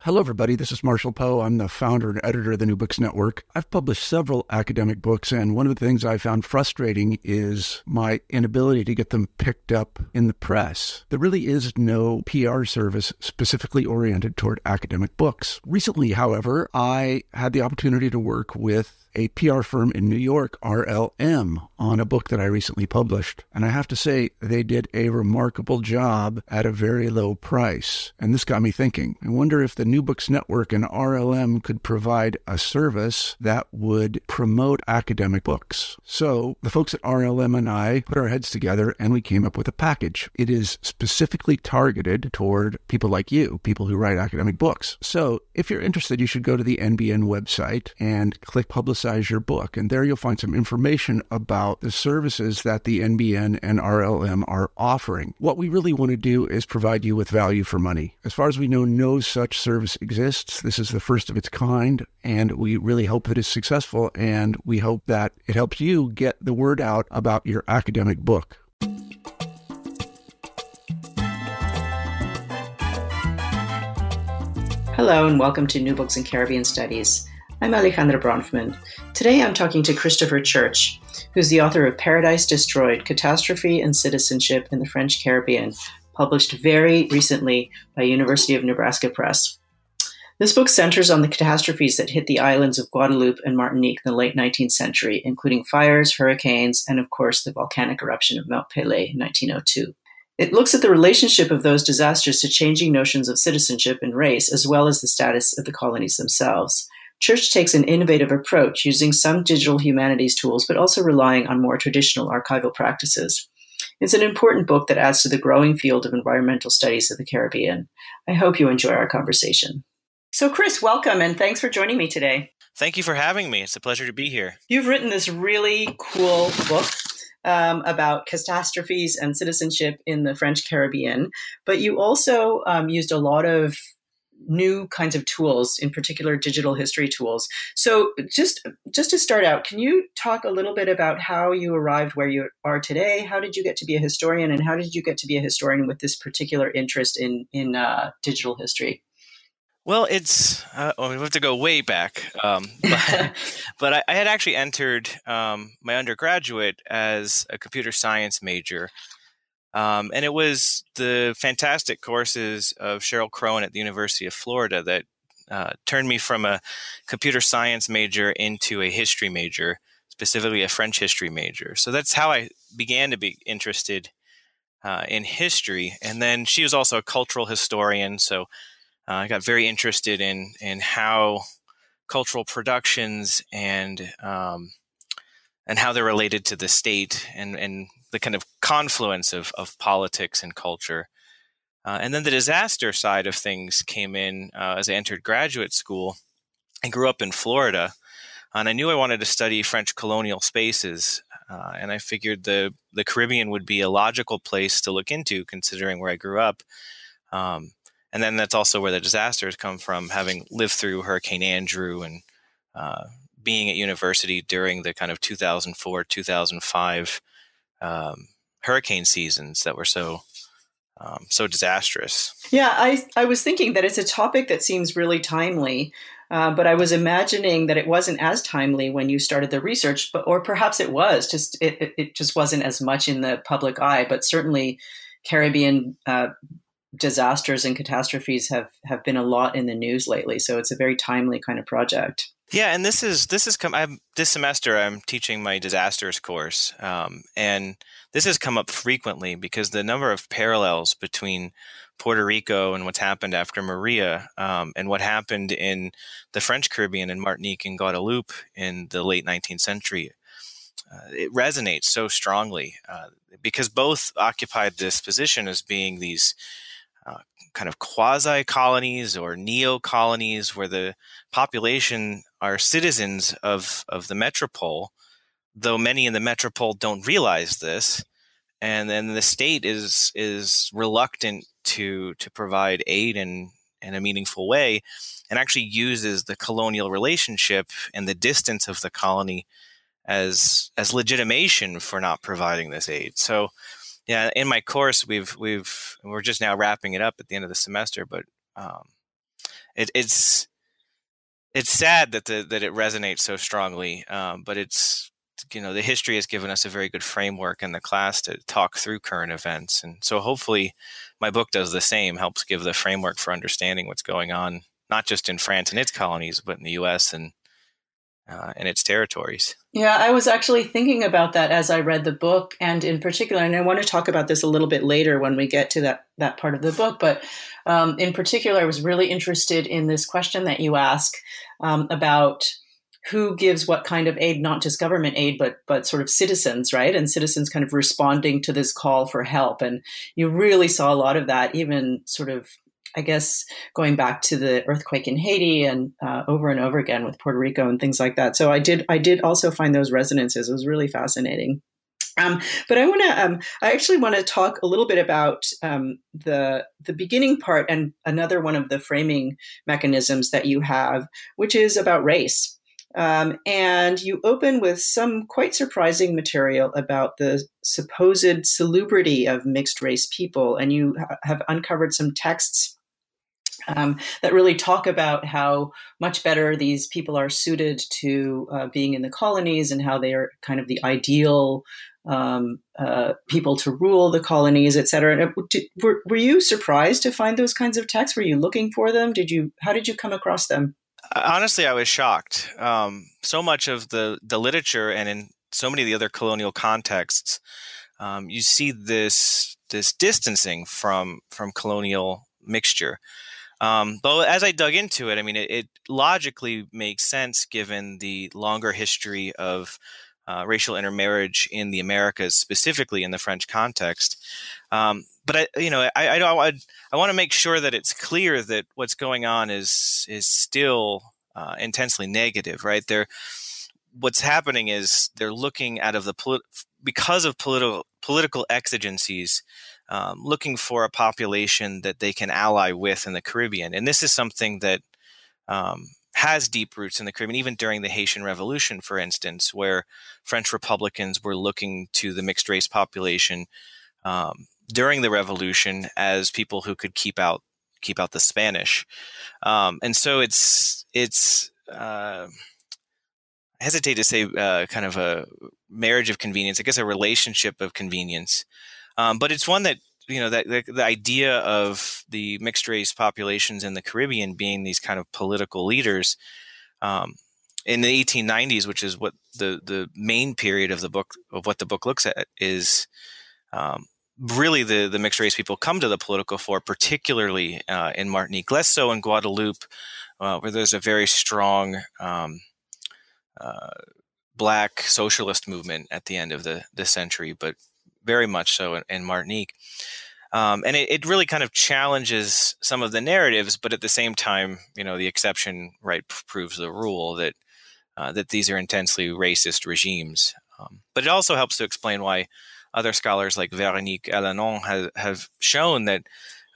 Hello, everybody. This is Marshall Poe. I'm the founder and editor of the New Books Network. I've published several academic books, and one of the things I found frustrating is my inability to get them picked up in the press. There really is no PR service specifically oriented toward academic books. Recently, however, I had the opportunity to work with a PR firm in New York, RLM, on a book that I recently published. And I have to say, they did a remarkable job at a very low price. And this got me thinking. I wonder if the New Books Network and RLM could provide a service that would promote academic books. So the folks at RLM and I put our heads together and we came up with a package. It is specifically targeted toward people like you, people who write academic books. So if you're interested, you should go to the NBN website and click Publicize Your Book. And there you'll find some information about the services that the NBN and RLM are offering. What we really want to do is provide you with value for money. As far as we know, no such service exists. This is the first of its kind, and we really hope that it's successful, and we hope that it helps you get the word out about your academic book. Hello, and welcome to New Books in Caribbean Studies. I'm Alejandra Bronfman. Today I'm talking to Christopher Church, who's the author of Paradise Destroyed: Catastrophe and Citizenship in the French Caribbean, published very recently by University of Nebraska Press. This book centers on the catastrophes that hit the islands of Guadeloupe and Martinique in the late 19th century, including fires, hurricanes, and of course the volcanic eruption of Mount Pelée in 1902. It looks at the relationship of those disasters to changing notions of citizenship and race, as well as the status of the colonies themselves. Church takes an innovative approach, using some digital humanities tools, but also relying on more traditional archival practices. It's an important book that adds to the growing field of environmental studies of the Caribbean. I hope you enjoy our conversation. So, Chris, welcome, and thanks for joining me today. Thank you for having me. It's a pleasure to be here. You've written this really cool book about catastrophes and citizenship in the French Caribbean, but you also used a lot of new kinds of tools, in particular digital history tools. So just to start out, can you talk a little bit about how you arrived where you are today? How did you get to be a historian, and how did you get to be a historian with this particular interest in digital history? Well, it's we have to go way back, but I had actually entered my undergraduate as a computer science major. And it was the fantastic courses of Cheryl Crone at the University of Florida that turned me from a computer science major into a history major, specifically a French history major. So that's how I began to be interested in history. And then she was also a cultural historian, so I got very interested in how cultural productions and how they're related to the state and the kind of confluence of politics and culture. And then the disaster side of things came in as I entered graduate school. I grew up in Florida, and I knew I wanted to study French colonial spaces. And I figured the Caribbean would be a logical place to look into, considering where I grew up. And then that's also where the disasters come from, having lived through Hurricane Andrew and being at university during the kind of 2004, 2005 hurricane seasons that were so disastrous. Yeah, I was thinking that it's a topic that seems really timely, but I was imagining that it wasn't as timely when you started the research, or perhaps it was, just it just wasn't as much in the public eye, but certainly Caribbean disasters and catastrophes have been a lot in the news lately. So it's a very timely kind of project. Yeah, and this semester I'm teaching my disasters course, and this has come up frequently because the number of parallels between Puerto Rico and what's happened after Maria, and what happened in the French Caribbean and Martinique and Guadeloupe in the late 19th century, it resonates so strongly because both occupied this position as being these kind of quasi-colonies or neo-colonies where the population are citizens of the metropole, though many in the metropole don't realize this. And then the state is reluctant to provide aid in a meaningful way, and actually uses the colonial relationship and the distance of the colony as legitimation for not providing this aid. So yeah, in my course, we're just now wrapping it up at the end of the semester, but it's sad that that it resonates so strongly, but it's, the history has given us a very good framework in the class to talk through current events. And so hopefully my book does the same, helps give the framework for understanding what's going on, not just in France and its colonies, but in the U.S. and its territories. Yeah, I was actually thinking about that as I read the book, and in particular, and I want to talk about this a little bit later when we get to that part of the book, but in particular, I was really interested in this question that you ask about who gives what kind of aid, not just government aid, but sort of citizens, right? And citizens kind of responding to this call for help. And you really saw a lot of that, even sort of, I guess, going back to the earthquake in Haiti and over again with Puerto Rico and things like that. So I did also find those resonances. It was really fascinating. But I actually want to talk a little bit about the beginning part and another one of the framing mechanisms that you have, which is about race. And you open with some quite surprising material about the supposed salubrity of mixed race people. And you have uncovered some texts that really talk about how much better these people are suited to being in the colonies and how they are kind of the ideal people to rule the colonies, et cetera. Were you surprised to find those kinds of texts? Were you looking for them? How did you come across them? Honestly, I was shocked. So much of the literature and in so many of the other colonial contexts, you see this distancing from colonial mixture. But as I dug into it, I mean, it logically makes sense given the longer history of racial intermarriage in the Americas, specifically in the French context. But I want to make sure that it's clear that what's going on is still intensely negative, right? What's happening is they're looking out of because of political exigencies, looking for a population that they can ally with in the Caribbean, and this is something that has deep roots in the Caribbean, even during the Haitian Revolution, for instance, where French Republicans were looking to the mixed race population during the Revolution as people who could keep out the Spanish, and so it's I hesitate to say kind of a marriage of convenience, I guess a relationship of convenience, but it's one that that the idea of the mixed race populations in the Caribbean being these kind of political leaders in the 1890s, which is what the main period of the book looks at, is really the mixed race people come to the political fore, particularly in Martinique, less so in Guadeloupe, where there's a very strong Black socialist movement at the end of the century, but very much so in Martinique. And it really kind of challenges some of the narratives, but at the same time, the exception proves the rule that these are intensely racist regimes. But it also helps to explain why other scholars like Véronique Elanon have shown that,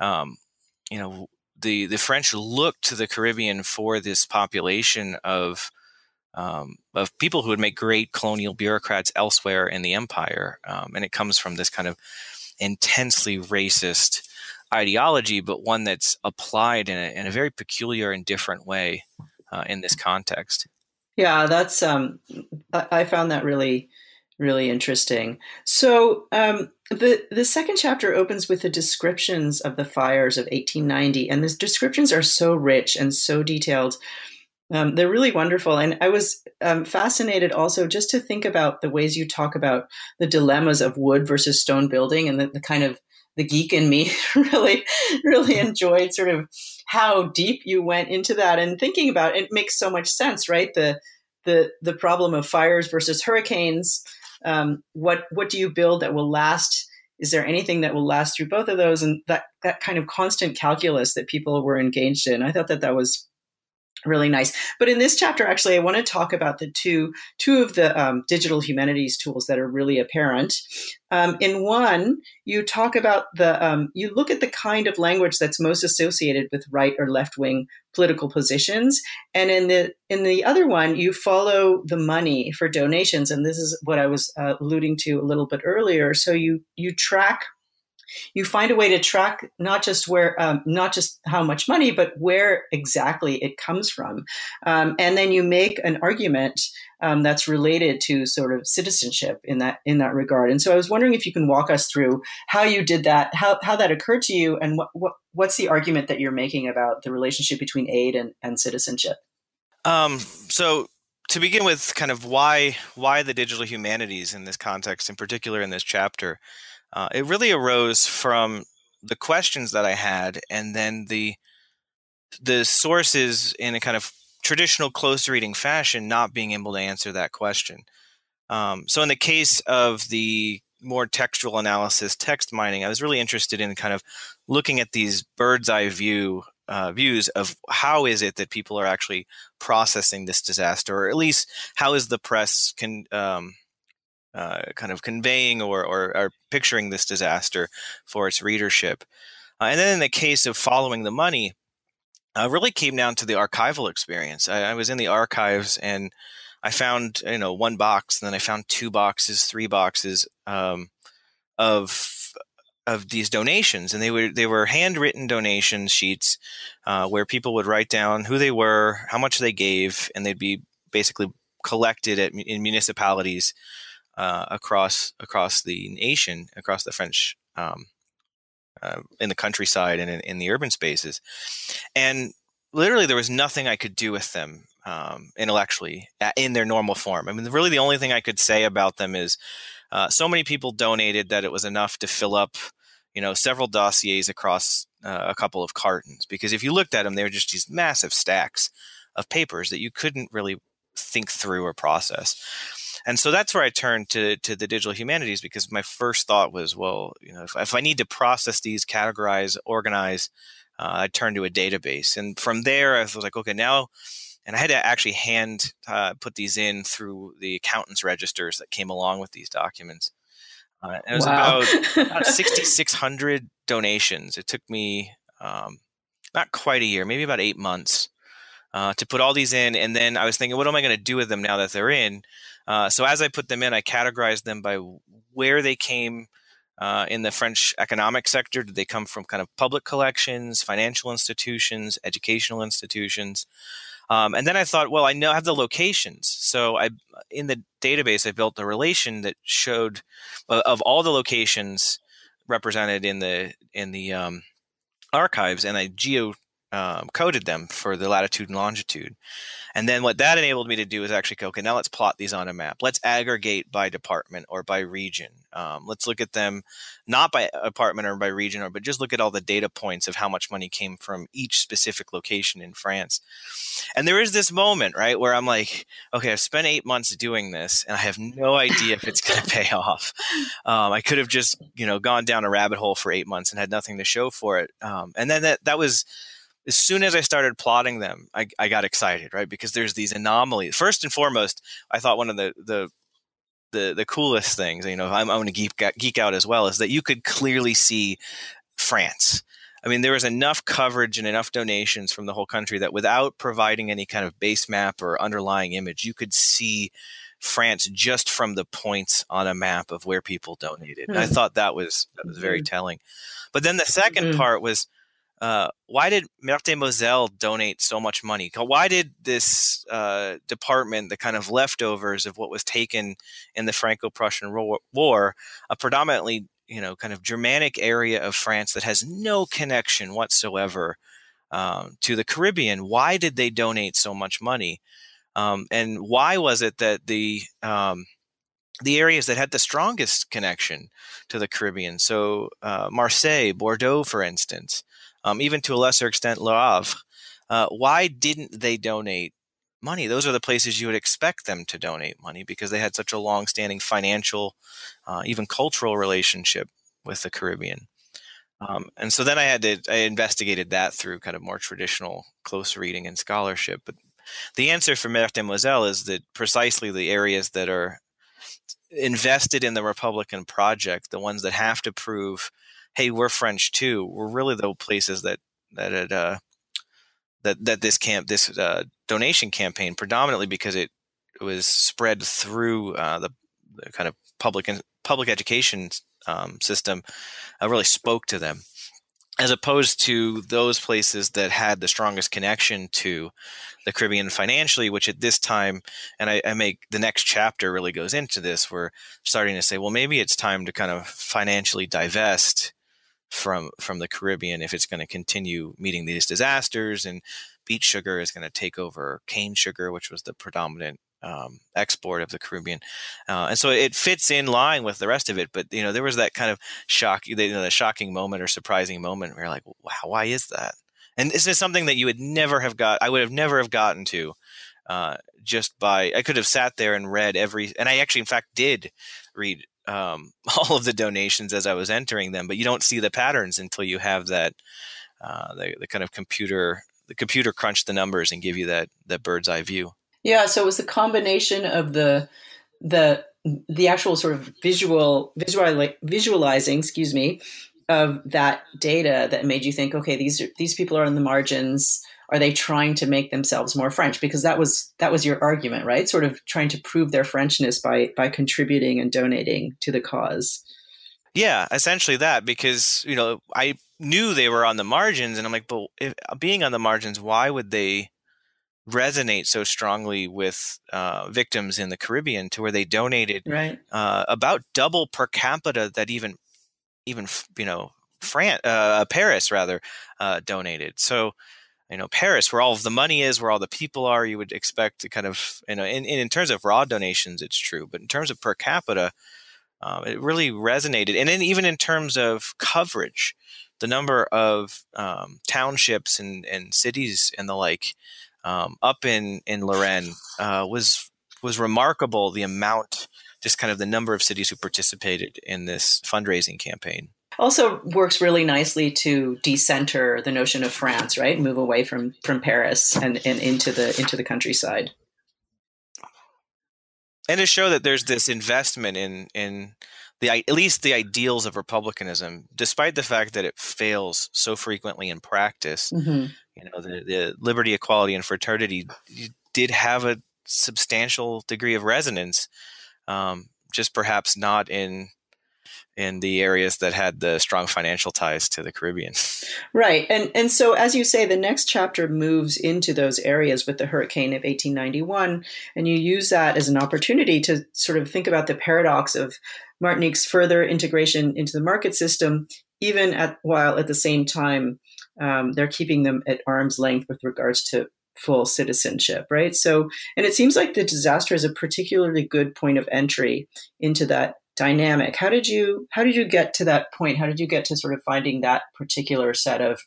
the French looked to the Caribbean for this population of people who would make great colonial bureaucrats elsewhere in the empire. And it comes from this kind of intensely racist ideology, but one that's applied in a very peculiar and different way in this context. Yeah, that's I found that really, really interesting. So the second chapter opens with the descriptions of the fires of 1890, and the descriptions are so rich and so detailed. They're really wonderful. And I was fascinated also just to think about the ways you talk about the dilemmas of wood versus stone building, and the kind of the geek in me really, really enjoyed sort of how deep you went into that, and thinking about it makes so much sense, right? The problem of fires versus hurricanes. What do you build that will last? Is there anything that will last through both of those? And that kind of constant calculus that people were engaged in. I thought that was really nice. But in this chapter, actually, I want to talk about the two of the digital humanities tools that are really apparent. In one, you talk about you look at the kind of language that's most associated with right or left wing political positions, and in the other one, you follow the money for donations. And this is what I was alluding to a little bit earlier. So you track you find a way to track not just not just how much money, but where exactly it comes from, and then you make an argument that's related to sort of citizenship in that regard. And so I was wondering if you can walk us through how you did that, how that occurred to you, and what's the argument that you're making about the relationship between aid and citizenship. So to begin with, kind of why the digital humanities in this context, in particular in this chapter, it really arose from the questions that I had, and then the sources in a kind of traditional close reading fashion not being able to answer that question. So in the case of the more textual analysis, text mining, I was really interested in kind of looking at these bird's eye views of how is it that people are actually processing this disaster, or at least how is the press kind of conveying or picturing this disaster for its readership. And then in the case of following the money, really came down to the archival experience. I was in the archives and I found, one box, and then I found 2 boxes, 3 boxes of these donations, and they were handwritten donation sheets where people would write down who they were, how much they gave, and they'd be basically collected in municipalities across the nation, across the French, in the countryside and in the urban spaces. And literally there was nothing I could do with them intellectually in their normal form. I mean, really the only thing I could say about them is so many people donated that it was enough to fill up, several dossiers across a couple of cartons. Because if you looked at them, they were just these massive stacks of papers that you couldn't really think through or process. And so that's where I turned to the digital humanities, because my first thought was, well, if I need to process these, categorize, organize, I turned to a database. And from there, I was like, okay, now, and I had to actually hand put these in through the accountant's registers that came along with these documents. It was about 6,600 donations. It took me not quite a year, maybe about 8 months to put all these in. And then I was thinking, what am I going to do with them now that they're in? So as I put them in, I categorized them by where they came in the French economic sector. Did they come from kind of public collections, financial institutions, educational institutions? And then I thought, well, I have the locations. So in the database, I built a relation that showed of all the locations represented in the archives, and I coded them for the latitude and longitude. And then what that enabled me to do is actually, okay, now let's plot these on a map. Let's aggregate by department or by region. Let's look at them not by department or by region, but just look at all the data points of how much money came from each specific location in France. And there is this moment, right, where I'm like, okay, I've spent 8 months doing this and I have no idea if it's going to pay off. I could have just, gone down a rabbit hole for 8 months and had nothing to show for it. And then that was, as soon as I started plotting them, I got excited, right? Because there's these anomalies. First and foremost, I thought one of the coolest things, I'm going to geek out as well, is that you could clearly see France. I mean, there was enough coverage and enough donations from the whole country that without providing any kind of base map or underlying image, you could see France just from the points on a map of where people donated. Mm. I thought that was very telling. But then the second part was, why did Meurthe-et-Moselle donate so much money? Why did this department, the kind of leftovers of what was taken in the Franco-Prussian War, a predominantly, kind of Germanic area of France that has no connection whatsoever to the Caribbean, why did they donate so much money? And why was it that the areas that had the strongest connection to the Caribbean, so Marseille, Bordeaux, for instance, even to a lesser extent, Le Havre, why didn't they donate money? Those are the places you would expect them to donate money because they had such a long-standing financial, even cultural relationship with the Caribbean. And so then I investigated that through kind of more traditional close reading and scholarship. But the answer for Meurthe-et-Moselle is that precisely the areas that are invested in the Republican project, the ones that have to prove, hey, we're French too, were really the places that this donation campaign, predominantly because it was spread through the kind of public education system really spoke to them, as opposed to those places that had the strongest connection to the Caribbean financially, which at this time, and I make the next chapter really goes into this, we're starting to say, well, maybe it's time to kind of financially divest from the Caribbean if it's going to continue meeting these disasters, and beet sugar is going to take over cane sugar, which was the predominant export of the Caribbean, and so it fits in line with the rest of it. But there was that kind of the shocking moment or surprising moment where you're like, wow, why is that? And this is something that I would have never have gotten to just by, I could have sat there and read and I actually in fact did read all of the donations as I was entering them, but you don't see the patterns until you have that the kind of computer crunch the numbers and give you that bird's eye view. Yeah, so it was the combination of the actual sort of visualizing, of that data that made you think, okay, these people are on the margins. Are they trying to make themselves more French? Because that was your argument, right? Sort of trying to prove their Frenchness by contributing and donating to the cause. Yeah, essentially that, because I knew they were on the margins, and I'm like, but being on the margins, why would they resonate so strongly with victims in the Caribbean to where they donated about double per capita that even Paris rather donated. So Paris, where all of the money is, where all the people are, you would expect to kind of in terms of raw donations, it's true, but in terms of per capita, it really resonated. And then even in terms of coverage, the number of townships and cities and the like up in Lorraine was remarkable. The amount, just kind of the number of cities who participated in this fundraising campaign. Also works really nicely to decenter the notion of France, right? Move away from Paris and into the countryside. And to show that there's this investment in at least the ideals of republicanism, despite the fact that it fails so frequently in practice. Mm-hmm. The liberty, equality, and fraternity did have a substantial degree of resonance, just perhaps not in the areas that had the strong financial ties to the Caribbean. Right. And so, as you say, the next chapter moves into those areas with the hurricane of 1891, and you use that as an opportunity to sort of think about the paradox of Martinique's further integration into the market system, while at the same time they're keeping them at arm's length with regards to full citizenship, right? So, and it seems like the disaster is a particularly good point of entry into that dynamic. How did you get to that point? How did you get to sort of finding that particular set of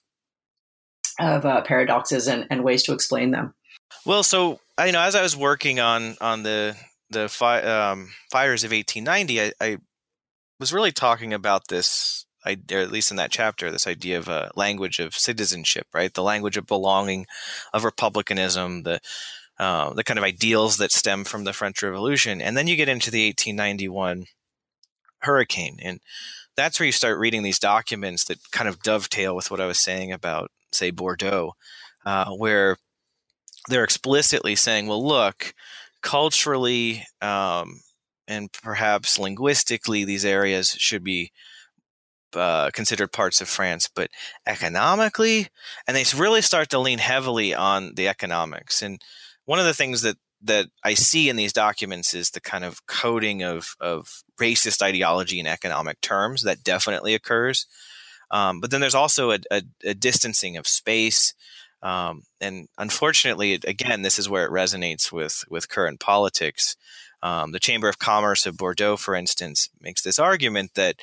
paradoxes and ways to explain them? Well, so as I was working on the fires of 1890, I was really talking about this, or at least in that chapter, this idea of a language of citizenship, right? The language of belonging, of republicanism, the kind of ideals that stem from the French Revolution. And then you get into the 1891 hurricane, and that's where you start reading these documents that kind of dovetail with what I was saying about, say, Bordeaux, where they're explicitly saying, well, look, culturally and perhaps linguistically, these areas should be considered parts of France, but economically, and they really start to lean heavily on the economics. And one of the things that I see in these documents is the kind of coding of racist ideology in economic terms that definitely occurs. But then there's also a distancing of space. And unfortunately, again, this is where it resonates with current politics. The Chamber of Commerce of Bordeaux, for instance, makes this argument that,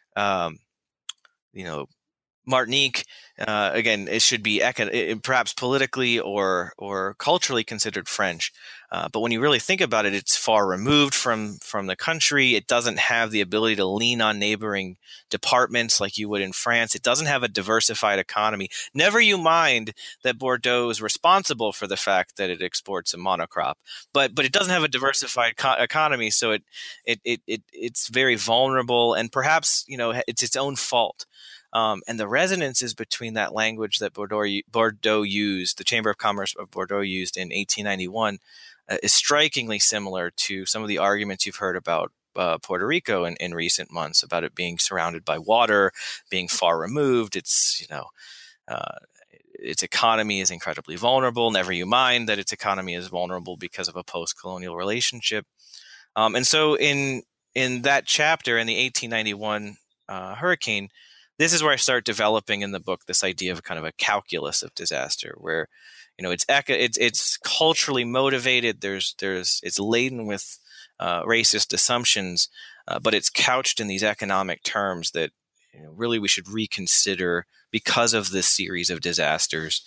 Martinique, again, it should be perhaps politically or culturally considered French. But when you really think about it, it's far removed from the country. It doesn't have the ability to lean on neighboring departments like you would in France. It doesn't have a diversified economy. Never you mind that Bordeaux is responsible for the fact that it exports a monocrop, but it doesn't have a diversified economy, so it's very vulnerable, and perhaps it's its own fault. And the resonances between that language that Bordeaux used, the Chamber of Commerce of Bordeaux used in 1891, is strikingly similar to some of the arguments you've heard about Puerto Rico in recent months about it being surrounded by water, being far removed. It's, its economy is incredibly vulnerable. Never you mind that its economy is vulnerable because of a post-colonial relationship. And so in that chapter, in the 1891 hurricane, this is where I start developing in the book this idea of kind of a calculus of disaster, where it's culturally motivated. It's laden with racist assumptions, but it's couched in these economic terms that really we should reconsider because of this series of disasters.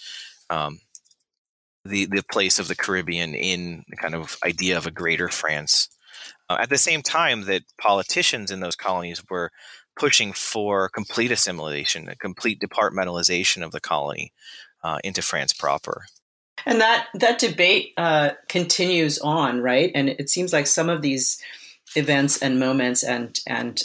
The place of the Caribbean in the kind of idea of a greater France. At the same time that politicians in those colonies were pushing for complete assimilation, a complete departmentalization of the colony into France proper. And that debate continues on, right? And it seems like some of these events and moments and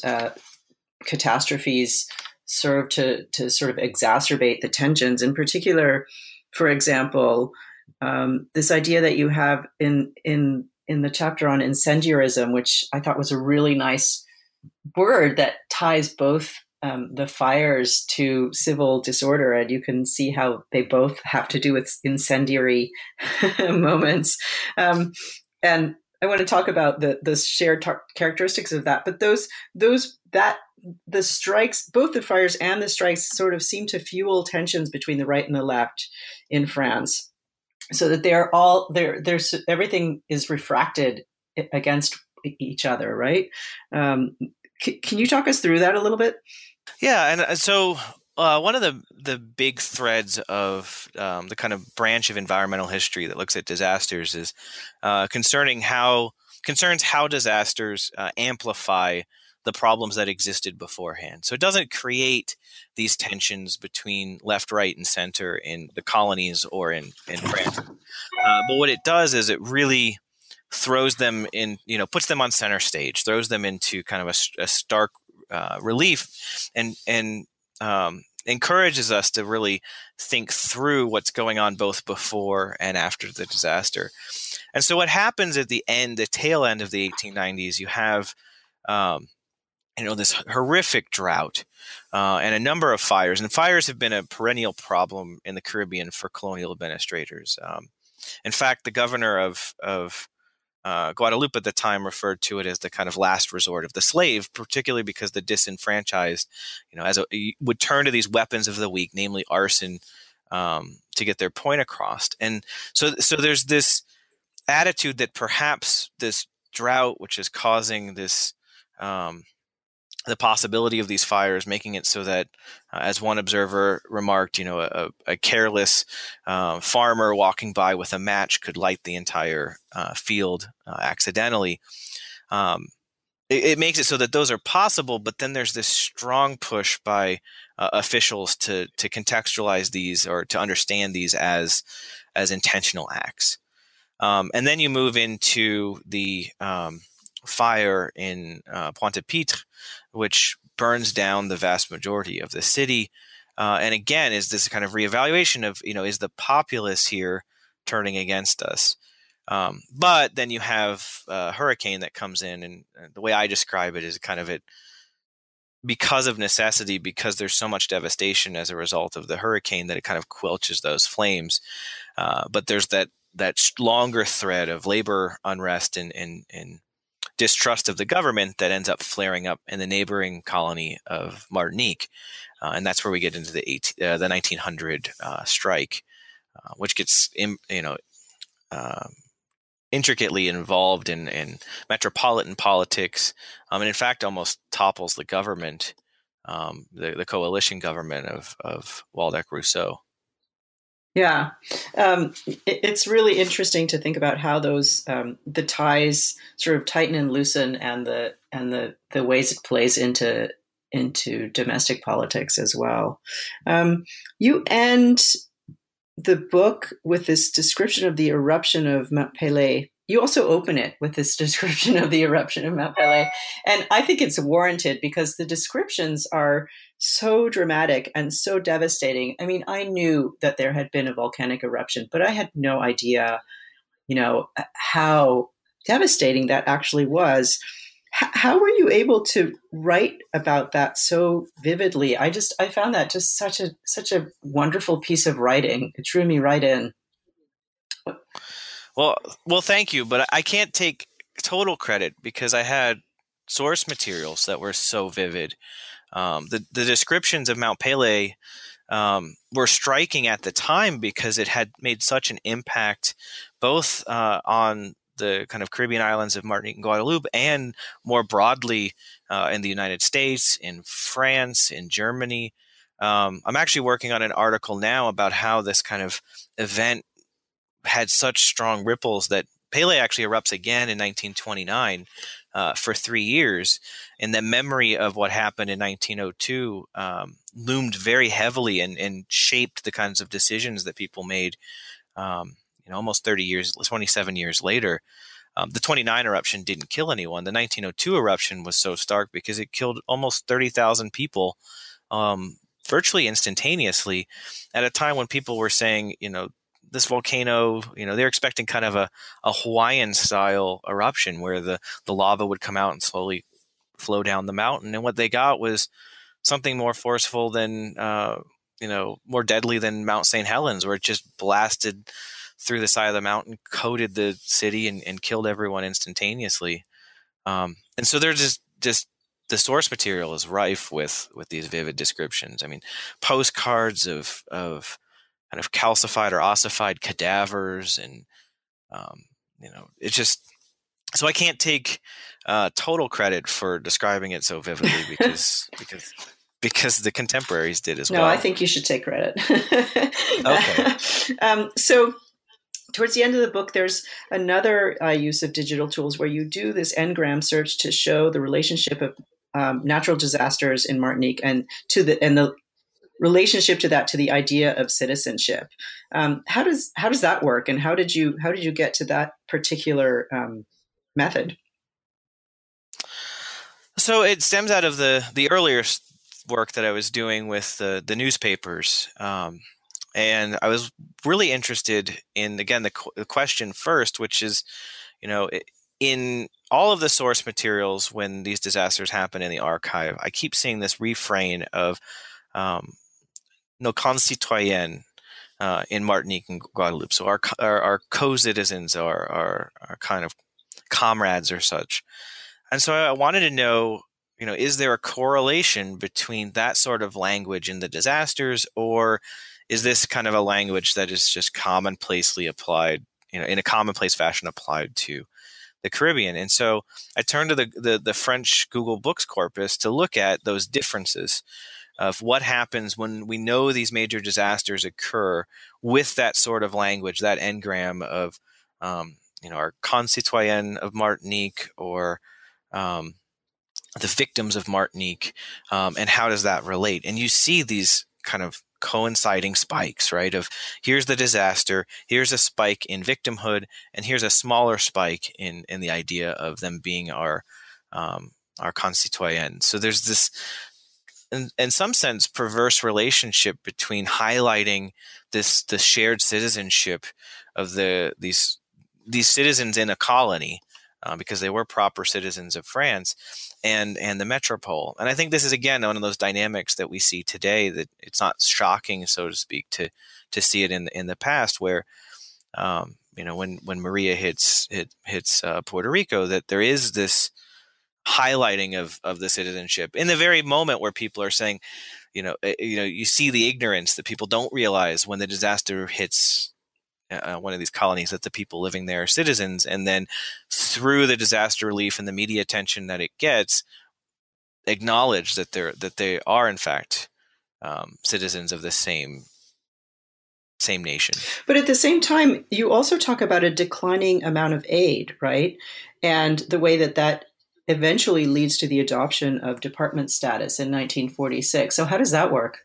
catastrophes serve to sort of exacerbate the tensions. In particular, for example, this idea that you have in the chapter on incendiarism, which I thought was a really nice word that ties both the fires to civil disorder, and you can see how they both have to do with incendiary moments. And I want to talk about the shared characteristics of that. But the strikes, both the fires and the strikes, sort of seem to fuel tensions between the right and the left in France, so that they're all there. There's everything is refracted against each other, right? Can you talk us through that a little bit? Yeah, and so one of the big threads of the kind of branch of environmental history that looks at disasters is concerns how disasters amplify the problems that existed beforehand. So it doesn't create these tensions between left, right, and center in the colonies or in France. But what it does is it really throws them in, puts them on center stage, throws them into kind of a stark relief, and encourages us to really think through what's going on both before and after the disaster. And so what happens at the tail end of the 1890s, you have this horrific drought and a number of fires. And fires have been a perennial problem in the Caribbean for colonial administrators. In fact, the governor of Guadeloupe at the time referred to it as the kind of last resort of the slave, particularly because the disenfranchised, would turn to these weapons of the weak, namely arson, to get their point across. And so there's this attitude that perhaps this drought, which is causing this the possibility of these fires, making it so that, as one observer remarked, a careless farmer walking by with a match could light the entire field accidentally. It makes it so that those are possible, but then there's this strong push by officials to contextualize these or to understand these as intentional acts. And then you move into the fire in Pointe-à-Pitre, which burns down the vast majority of the city. And again, is this kind of reevaluation of, is the populace here turning against us? But then you have a hurricane that comes in, and the way I describe it is kind of because of necessity, because there's so much devastation as a result of the hurricane, that it kind of quelches those flames. But there's that longer thread of labor unrest and distrust of the government that ends up flaring up in the neighboring colony of Martinique, and that's where we get into the 1900 strike, which gets intricately involved in metropolitan politics, and in fact almost topples the government, the coalition government of Waldeck-Rousseau. Yeah, it's really interesting to think about how those the ties sort of tighten and loosen, and the ways it plays into domestic politics as well. You end the book with this description of the eruption of Mount Pelée. You also open it with this description of the eruption of Mount Pelée, and I think it's warranted because the descriptions are so dramatic and so devastating. I mean, I knew that there had been a volcanic eruption, but I had no idea, how devastating that actually was. How were you able to write about that so vividly? I found that just such a wonderful piece of writing. It drew me right in. Well, thank you, but I can't take total credit because I had source materials that were so vivid. The descriptions of Mount Pelee were striking at the time because it had made such an impact both on the kind of Caribbean islands of Martinique and Guadeloupe and more broadly in the United States, in France, in Germany. I'm actually working on an article now about how this kind of event had such strong ripples that Pelee actually erupts again in 1929 for 3 years. And the memory of what happened in 1902 loomed very heavily and shaped the kinds of decisions that people made, almost 30 years, 27 years later. The 29 eruption didn't kill anyone. The 1902 eruption was so stark because it killed almost 30,000 people virtually instantaneously at a time when people were saying, this volcano, they're expecting kind of a Hawaiian style eruption where the lava would come out and slowly flow down the mountain. And what they got was something more forceful than, more deadly than Mount St. Helens, where it just blasted through the side of the mountain, coated the city and killed everyone instantaneously. And so there's just the source material is rife with these vivid descriptions. I mean, postcards of kind of calcified or ossified cadavers, and it's just, so I can't take total credit for describing it so vividly because the contemporaries did as well. No, I think you should take credit. Okay. So towards the end of the book, there's another use of digital tools where you do this Ngram search to show the relationship of natural disasters in Martinique and the relationship to that, to the idea of citizenship. How does that work, and how did you get to that particular method? So it stems out of the earlier work that I was doing with the newspapers, and I was really interested in, again, the question first, which is, in all of the source materials when these disasters happen in the archive, I keep seeing this refrain of nos concitoyens in Martinique and Guadeloupe. So our co-citizens, our kind of comrades or such. And so I wanted to know, is there a correlation between that sort of language in the disasters, or is this kind of a language that is just commonplacely applied, in a commonplace fashion applied to the Caribbean? And so I turned to the French Google Books corpus to look at those differences of what happens when we know these major disasters occur with that sort of language, that engram of, our concitoyens of Martinique, or the victims of Martinique, and how does that relate? And you see these kind of coinciding spikes, right? Of here's the disaster, here's a spike in victimhood, and here's a smaller spike in the idea of them being our concitoyens. So there's this, in some sense, perverse relationship between highlighting the shared citizenship of these citizens in a colony, because they were proper citizens of France, and the metropole. And I think this is, again, one of those dynamics that we see today, that it's not shocking, so to speak, to see it in the past, where when Maria hits Puerto Rico, that there is this highlighting of the citizenship in the very moment where people are saying, you see the ignorance that people don't realize when the disaster hits one of these colonies, that the people living there are citizens, and then through the disaster relief and the media attention that it gets, acknowledge that they are in fact citizens of the same nation. But at the same time, you also talk about a declining amount of aid, right? And the way that eventually leads to the adoption of department status in 1946. So how does that work?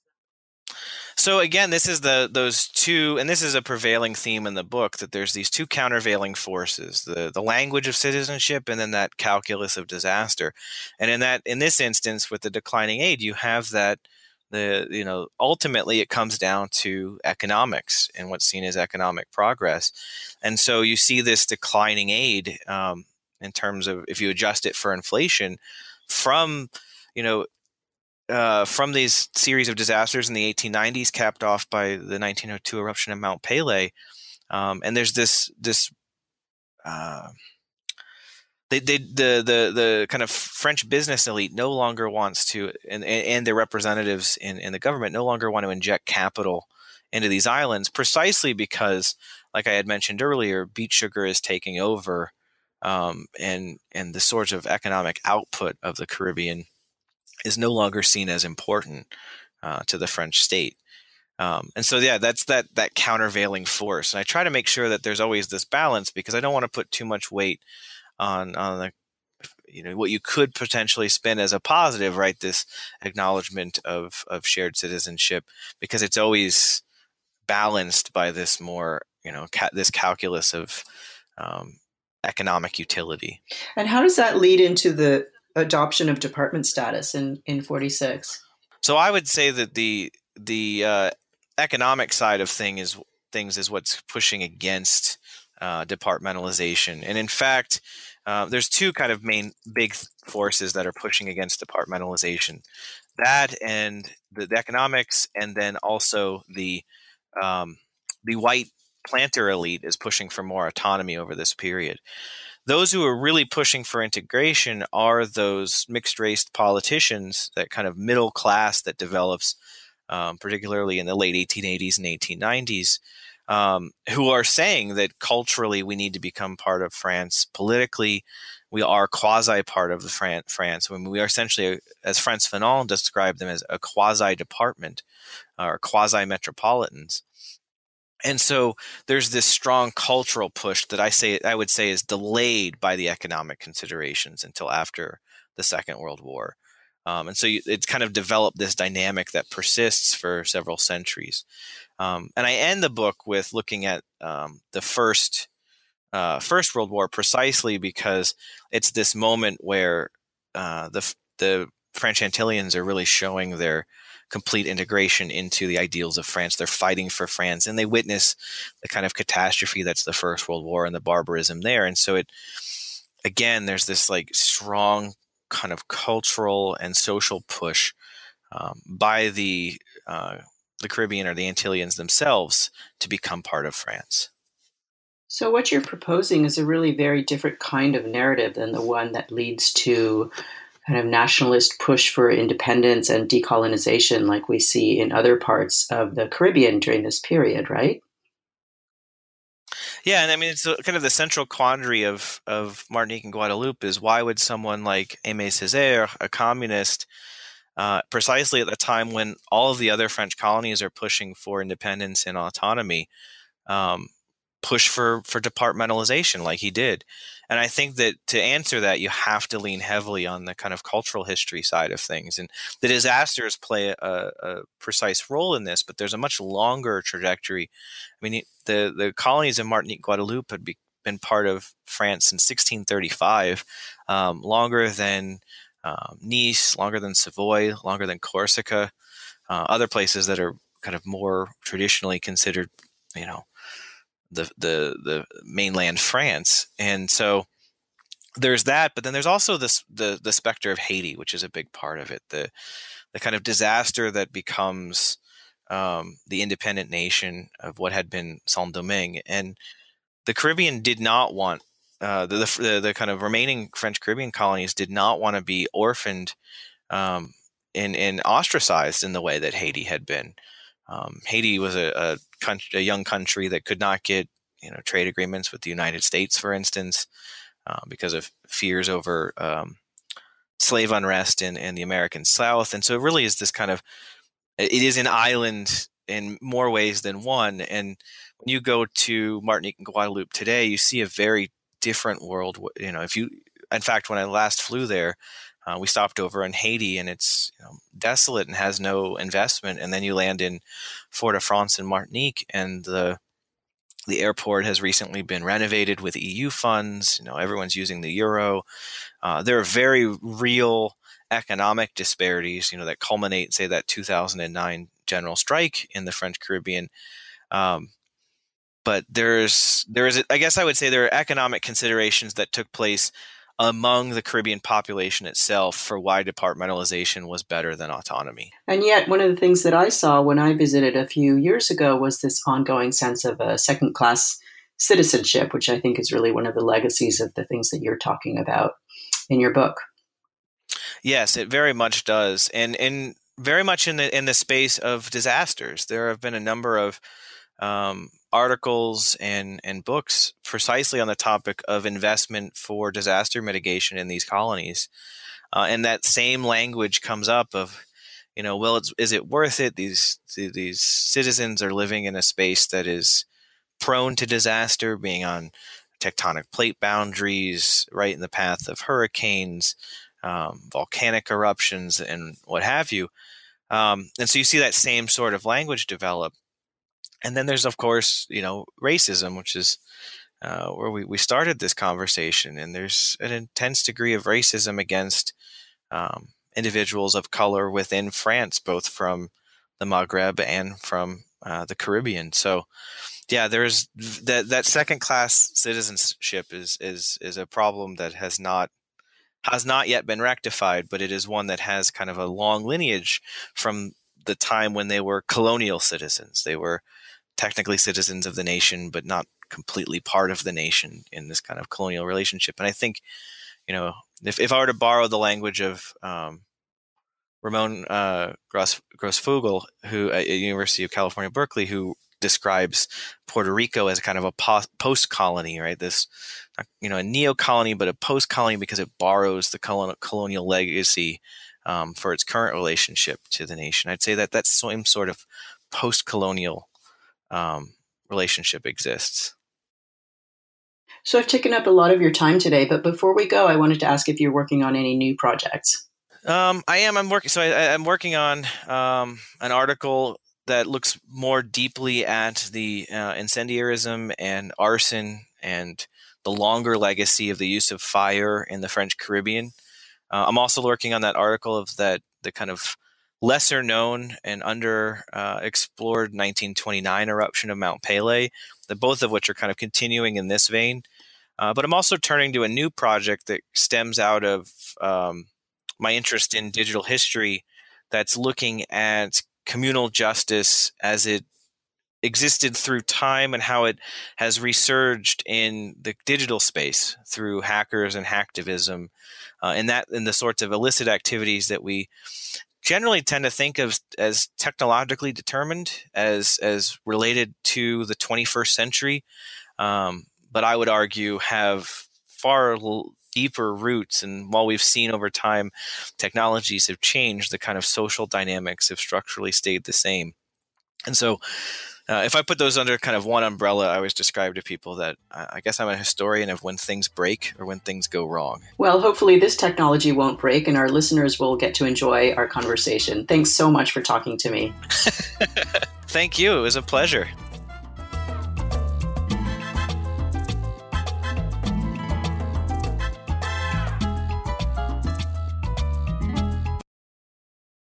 So again, this is those two, and this is a prevailing theme in the book, that there's these two countervailing forces: the language of citizenship, and then that calculus of disaster. And in this instance, with the declining aid, you have that ultimately it comes down to economics and what's seen as economic progress. And so you see this declining aid in terms of if you adjust it for inflation from, from these series of disasters in the 1890s, capped off by the 1902 eruption of Mount Pelee. And there's this the kind of French business elite no longer wants to, and their representatives in the government no longer want to inject capital into these islands, precisely because, like I had mentioned earlier, beet sugar is taking over, and the sort of economic output of the Caribbean is no longer seen as important to the French state. And so, yeah, that's that countervailing force. And I try to make sure that there's always this balance, because I don't want to put too much weight on the, what you could potentially spin as a positive, right? This acknowledgement of shared citizenship, because it's always balanced by this more, this calculus of economic utility. And how does that lead into the adoption of department status in 46? So I would say that the economic side of things is what's pushing against departmentalization. And in fact, there's two kind of main big forces that are pushing against departmentalization. That and the economics, and then also the white planter elite is pushing for more autonomy over this period. Those who are really pushing for integration are those mixed-race politicians, that kind of middle class that develops, particularly in the late 1880s and 1890s, who are saying that culturally we need to become part of France. Politically, we are quasi part of the France. When we are essentially, as Frantz Fanon described them, as a quasi department or quasi metropolitans. And so there's this strong cultural push that I would say is delayed by the economic considerations until after the Second World War. And so it's kind of developed this dynamic that persists for several centuries. And I end the book with looking at the First World War, precisely because it's this moment where the French Antillians are really showing their complete integration into the ideals of France. They're fighting for France, and they witness the kind of catastrophe that's the First World War and the barbarism there. And so there's this like strong kind of cultural and social push by the Caribbean or the Antillians themselves to become part of France. So what you're proposing is a really very different kind of narrative than the one that leads to kind of nationalist push for independence and decolonization like we see in other parts of the Caribbean during this period, right? Yeah, and I mean, it's kind of the central quandary of Martinique and Guadeloupe is, why would someone like Aimé Césaire, a communist, precisely at the time when all of the other French colonies are pushing for independence and autonomy, push for departmentalization like he did? And I think that to answer that, you have to lean heavily on the kind of cultural history side of things. And the disasters play a precise role in this, but there's a much longer trajectory. I mean, the colonies in Martinique, Guadeloupe had been part of France since 1635, longer than Nice, longer than Savoy, longer than Corsica, other places that are kind of more traditionally considered, the mainland France. And so there's that, but then there's also the specter of Haiti, which is a big part of it. The kind of disaster that becomes the independent nation of what had been Saint-Domingue. And the Caribbean did not want the kind of remaining French Caribbean colonies did not want to be orphaned and ostracized in the way that Haiti had been. Haiti was a young country that could not get trade agreements with the United States, for instance, because of fears over slave unrest in the American South. And so it really is this kind of, it is an island in more ways than one. And when you go to Martinique and Guadeloupe today, you see a very different world. In fact, when I last flew there, we stopped over in Haiti, and it's desolate and has no investment. And then you land in Fort-de-France in Martinique, and the airport has recently been renovated with EU funds. Everyone's using the euro. There are very real economic disparities, that culminate, say, that 2009 general strike in the French Caribbean. But I guess I would say there are economic considerations that took place among the Caribbean population itself for why departmentalization was better than autonomy. And yet, one of the things that I saw when I visited a few years ago was this ongoing sense of a second-class citizenship, which I think is really one of the legacies of the things that you're talking about in your book. Yes, it very much does. And very much in the space of disasters. There have been a number of articles and books precisely on the topic of investment for disaster mitigation in these colonies. And that same language comes up of, is it worth it? These citizens are living in a space that is prone to disaster, being on tectonic plate boundaries, right in the path of hurricanes, volcanic eruptions, and what have you. And so you see that same sort of language develop. And then there's, of course, racism, which is where we started this conversation. And there's an intense degree of racism against individuals of color within France, both from the Maghreb and from the Caribbean. So, yeah, there's that second-class citizenship is a problem that has not yet been rectified, but it is one that has kind of a long lineage from the time when they were colonial citizens. They were technically citizens of the nation, but not completely part of the nation in this kind of colonial relationship. And I think, if I were to borrow the language of Ramon Grossfugel, who at University of California, Berkeley, who describes Puerto Rico as kind of a post-colony, right? This, a neo-colony, but a post-colony because it borrows the colonial legacy for its current relationship to the nation. I'd say that same sort of post-colonial relationship exists. So I've taken up a lot of your time today, but before we go, I wanted to ask if you're working on any new projects. I am. I'm working. So I'm working on an article that looks more deeply at the incendiarism and arson and the longer legacy of the use of fire in the French Caribbean. I'm also working on that article of the kind of lesser known and under explored 1929 eruption of Mount Pelée, both of which are kind of continuing in this vein. But I'm also turning to a new project that stems out of my interest in digital history that's looking at communal justice as it existed through time and how it has resurged in the digital space through hackers and hacktivism, and the sorts of illicit activities that we generally tend to think of as technologically determined, as related to the 21st century, but I would argue have far deeper roots. And while we've seen over time technologies have changed, the kind of social dynamics have structurally stayed the same. And so if I put those under kind of one umbrella, I always describe to people that I guess I'm a historian of when things break or when things go wrong. Well, hopefully this technology won't break and our listeners will get to enjoy our conversation. Thanks so much for talking to me. Thank you. It was a pleasure.